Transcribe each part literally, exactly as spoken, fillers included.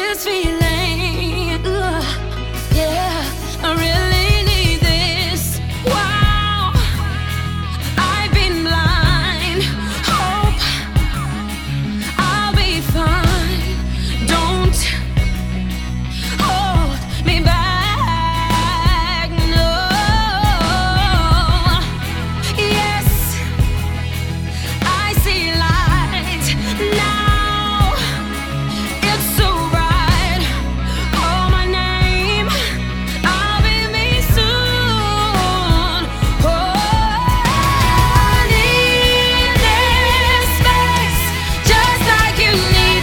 this feeling. Ugh, yeah, I really need this. Wow, I've been blind. Hope I'll be fine. Don't hold me back. No. Yes, I see light now. It's so bright. Call my name. I'll be me soon. Oh, I need this space, just like you need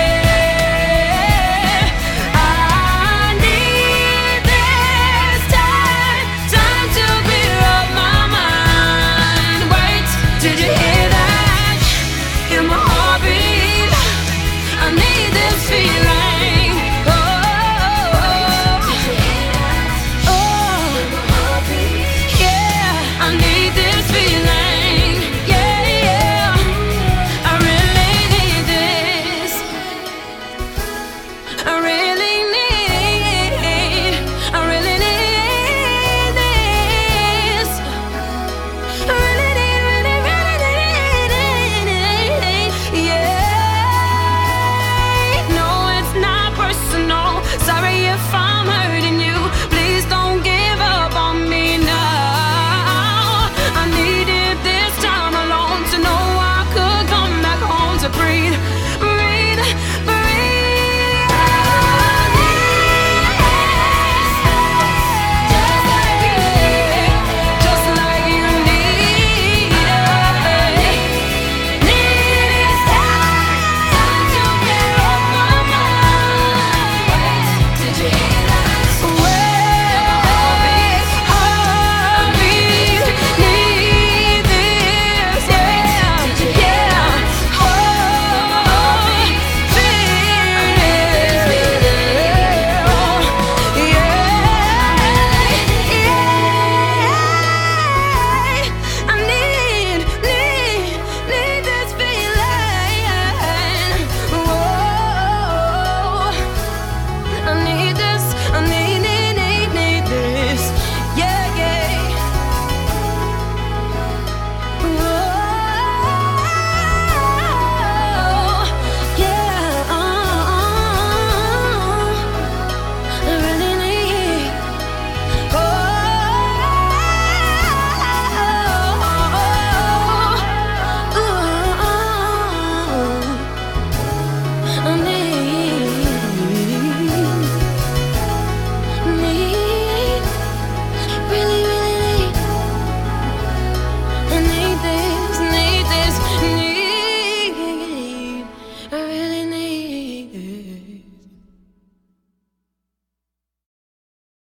air. I need this time, time to clear up my mind. Wait, did you hear that? In my heartbeat, I need this feeling. Oh, oh, yeah, I need this feeling. Yeah, yeah, I really need this. I really need, I really need this. I really need, really, really need, yeah. No, it's not personal. Sorry if I'm hurting you. Please don't give up on me now. I needed this time alone to know I could come back home to breathe, breathe, breathe. Just like you need, need time to clear up my mind. Did you hear that? Heartbeat, need this, yeah, yeah. Oh, feel, yeah, I need, need, need this feeling. Whoa, I need this, I need, need, need, need this. Yeah, yeah. Whoa, yeah. I really need. Oh, I need, need, really, really need. I need this, need this, need. I really